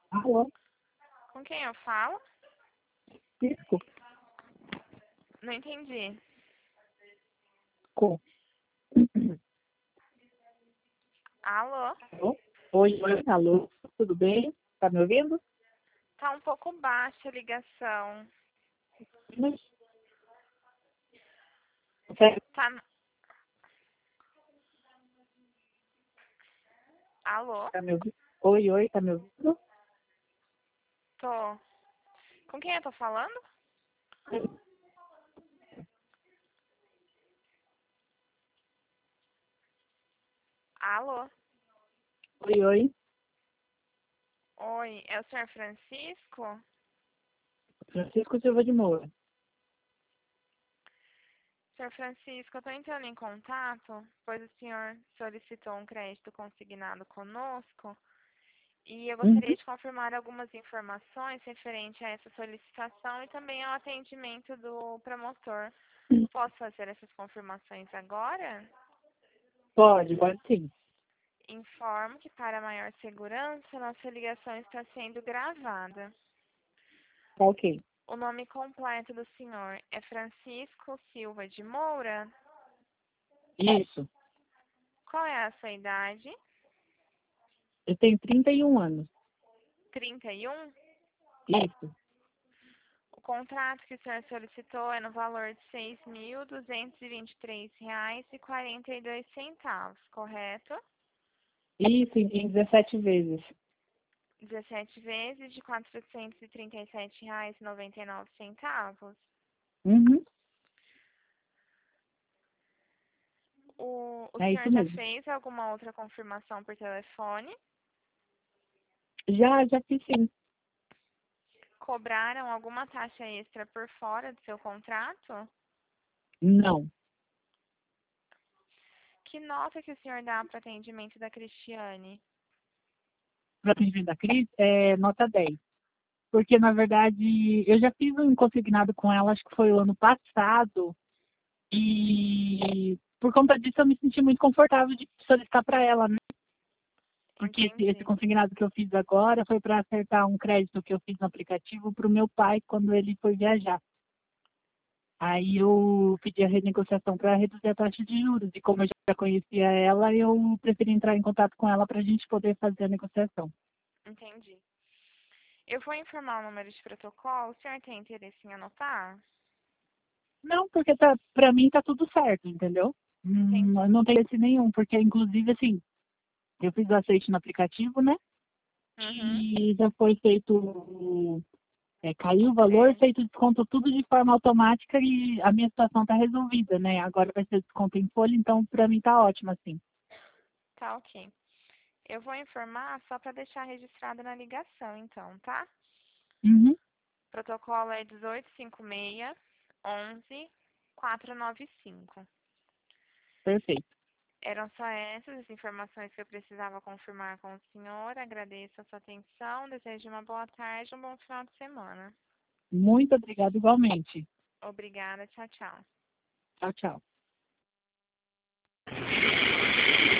Alô? Com quem eu falo? Cisco? Não entendi. Com. Alô? Alô? Oi, alô? Tudo bem? Tá me ouvindo? Tá um pouco baixa a ligação. Mas, você Tá. Alô? tá me ouvindo? Oi, tá me ouvindo? Tô. Com quem eu tô falando? Alô? Oi. Oi, é o senhor Francisco? Francisco Silva de Moura. Senhor Francisco, eu tô entrando em contato, pois o senhor solicitou um crédito consignado conosco e eu Uhum. gostaria de confirmar algumas informações referente a essa solicitação e também ao atendimento do promotor. Posso fazer essas confirmações agora? Pode sim. Informo que, para maior segurança, nossa ligação está sendo gravada. Tá ok. O nome completo do senhor é Francisco Silva de Moura. Isso. Qual é a sua idade? Eu tenho 31 anos. 31. Isso. O contrato que o senhor solicitou é no valor de R$ 6.223,42, correto? Isso, em 17 vezes. 17 vezes de R$ 437,99. Uhum. O É senhor isso já mesmo. fez alguma outra confirmação por telefone? Já fiz sim. Cobraram alguma taxa extra por fora do seu contrato? Não. Que nota que o senhor dá para o atendimento da Cristiane? Para atendimento da Cris, é nota 10. Porque, na verdade, eu já fiz um consignado com ela, acho que foi o ano passado, e por conta disso eu me senti muito confortável de solicitar para ela, né? Porque esse Entendi. consignado que eu fiz agora foi para acertar um crédito que eu fiz no aplicativo para o meu pai quando ele foi viajar. Aí eu pedi a renegociação para reduzir a taxa de juros, e como eu já conhecia ela, eu preferi entrar em contato com ela para a gente poder fazer a negociação. Entendi. Eu vou informar o número de protocolo. O senhor tem interesse em anotar? Não, porque tá, para mim tá tudo certo, entendeu? Entendi. Não tem esse nenhum, porque inclusive assim, eu fiz o aceite no aplicativo, né? Uhum. E já foi feito, caiu O o valor, crédito. feito desconto tudo de forma automática e a minha situação tá resolvida, né? Agora vai ser desconto em folha, então para mim tá ótimo assim. Tá, ok. Eu vou informar só para deixar registrado na ligação, então, tá? Uhum, O protocolo é 1856-11-495. perfeito. Eram só essas as informações que eu precisava confirmar com o senhor. Agradeço a sua atenção. Desejo uma boa tarde e um bom final de semana. Muito obrigada igualmente. Obrigada. Tchau, tchau. Tchau, tchau.